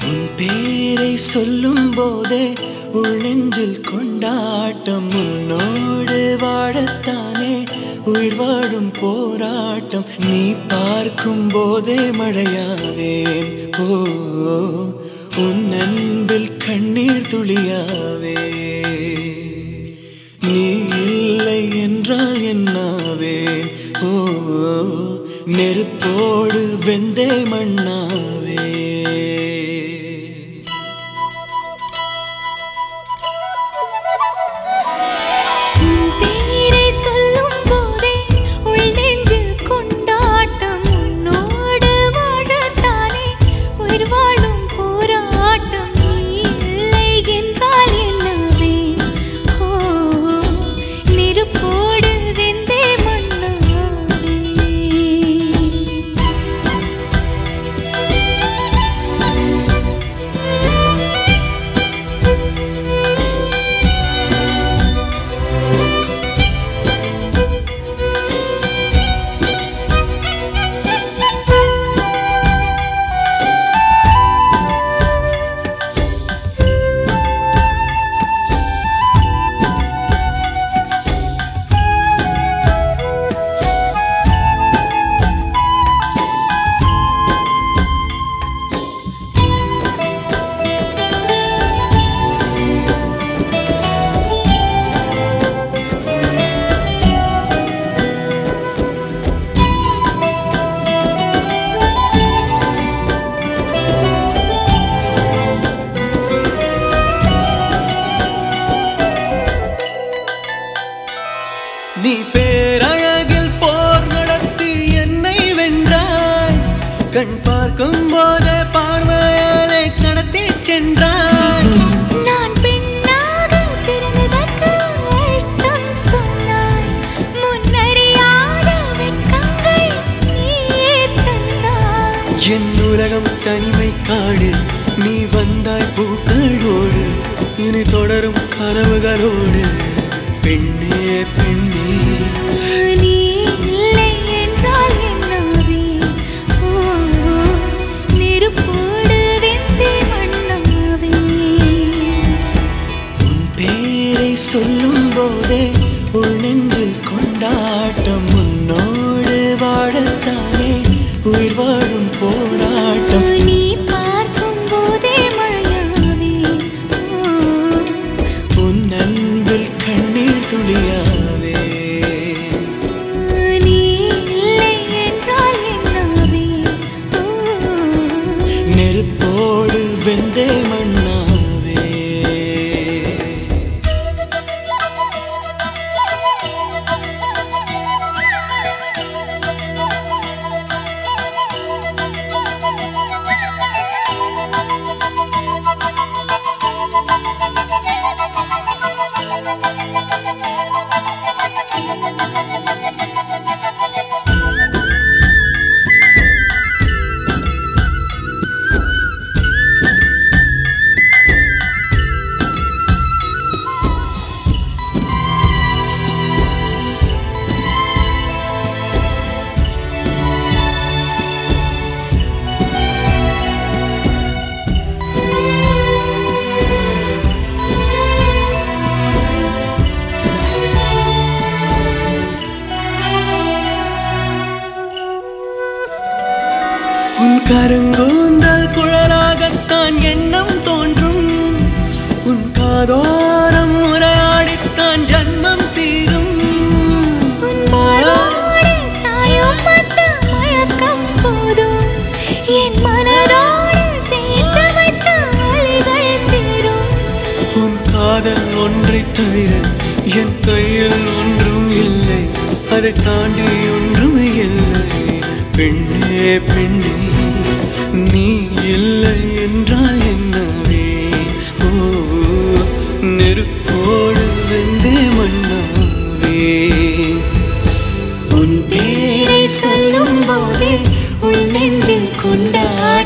உன் பேரை சொல்லும் போதே உள் நெஞ்சில் கொண்டாட்டம். உன்னோடு வாழத்தானே உயிர் வாழும் போராட்டம். நீ பார்க்கும் போதே மழையாவேன். ஓ உன் அன்பில் கண்ணீர் துளியாவே. நீ இல்லை என்றால் என்னாவேன். ஓ நெருப்போடு வெந்தே மண்ணாவே. நீ பேரழகில் போர் நடத்தி என்னை வென்றாய். கண் பார்க்கும் போதே பார்வையாலே கடத்தி சென்றாய். நான் பெண்ணாக பிறந்ததற்கு அர்த்தம் சொன்னாய். முன்னறியாத வெட்கங்கள் நீயே தந்தாய். என் உலகம் தனிமை காடு. நீ வந்தாய் பூக்களோடு. இனி தொடரும் கனவுகளோடு. பெண்ணே பெண்ணே நீ இல்லை என்றால் என்னாவேன். நெருப்போடு வெந்தே மண்ணாவே. உன் பேரை சொல்லும் போதே உள் நெஞ்சில் கொண்டாட்டம். உன்னோடு வாழத்தானே உயிர் வாழும் போராட்டம். நீ பார்க்கும் போதே மழையாவே. உன் அன்பில் கண்ணீர் துளியாவே. நீ இல்லை என்றால் என்னாவேன். நெருப்போடு வெந்தே மண்ணாவே. உன் கருங்கூந்தல் குழலாகத்தான் எண்ணம் தோன்றும். உன் காதோரம் உரையாடித்தான் ஜன்மம் தீரும். உன் மாரோடு சாயம் பார்த்த மயக்கம் போதும். என் மனதோடு சேர்த்து வைத்த அலைகள் தீரும். உன் காதல் ஒன்றை தவிர என் கையில் ஒன்றும் இல்லை. அதை தாண்டி ஒன்றும் இல்லை. பெண்ணே பெண்ணே நீ இல்லை என்றால் என்னவே. ஓ நெருப்போடு வெந்தே மண்ணாவே. உன் பேரை சொல்லும் போதே உள் நெஞ்சில் கொண்டாட